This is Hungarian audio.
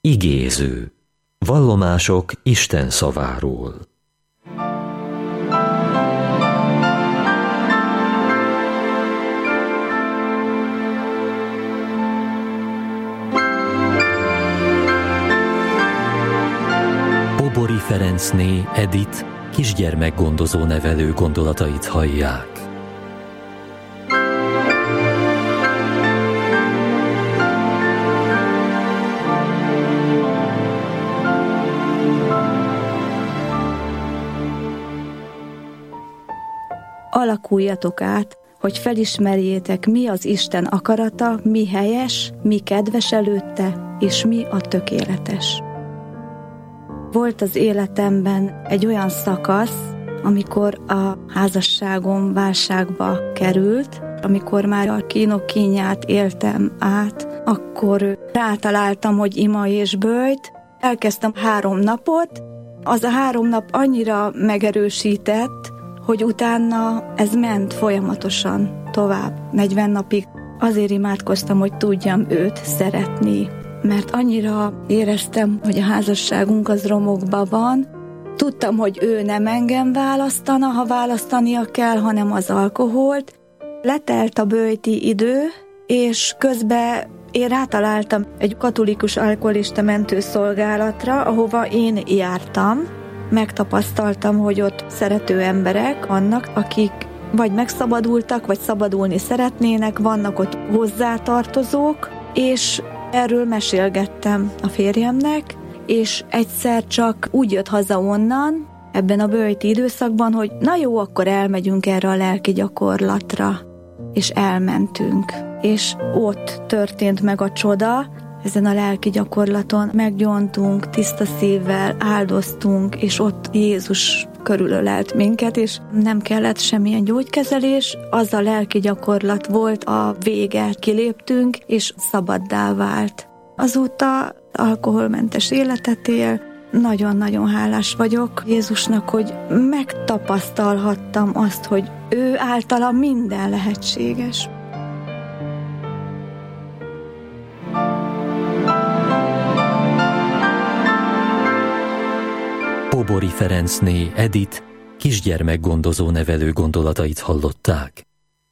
Igéző. Vallomások Isten szaváról. Bobori Ferencné Edith kisgyermekgondozó nevelő gondolatait hallják. Alakuljatok át, hogy felismerjétek, mi az Isten akarata, mi helyes, mi kedves előtte, és mi a tökéletes. Volt az életemben egy olyan szakasz, amikor a házasságom válságba került, amikor már a kínok kínját éltem át, akkor rátaláltam, hogy ima és böjt, elkezdtem 3 napot, az a 3 nap annyira megerősített, hogy utána ez ment folyamatosan tovább, 40 napig. Azért imádkoztam, hogy tudjam őt szeretni, mert annyira éreztem, hogy a házasságunk az romokba van. Tudtam, hogy ő nem engem választana, ha választania kell, hanem az alkoholt. Letelt a böjti idő, és közben én rátaláltam egy katolikus alkoholista mentőszolgálatra, ahova én jártam. Megtapasztaltam, hogy ott szerető emberek vannak, akik vagy megszabadultak, vagy szabadulni szeretnének, vannak ott hozzátartozók, és erről mesélgettem a férjemnek, és egyszer csak úgy jött haza onnan, ebben a böjti időszakban, hogy na jó, akkor elmegyünk erre a lelki gyakorlatra, és elmentünk. És ott történt meg a csoda, ezen a lelki gyakorlaton meggyóntunk, tiszta szívvel áldoztunk, és ott Jézus körülölelt minket, és nem kellett semmilyen gyógykezelés, az a lelki gyakorlat volt a vége, kiléptünk, és szabaddá vált. Azóta alkoholmentes életet él, nagyon-nagyon hálás vagyok Jézusnak, hogy megtapasztalhattam azt, hogy ő általa minden lehetséges. Bobori Ferencné Edith kisgyermekgondozó nevelő gondolatait hallották.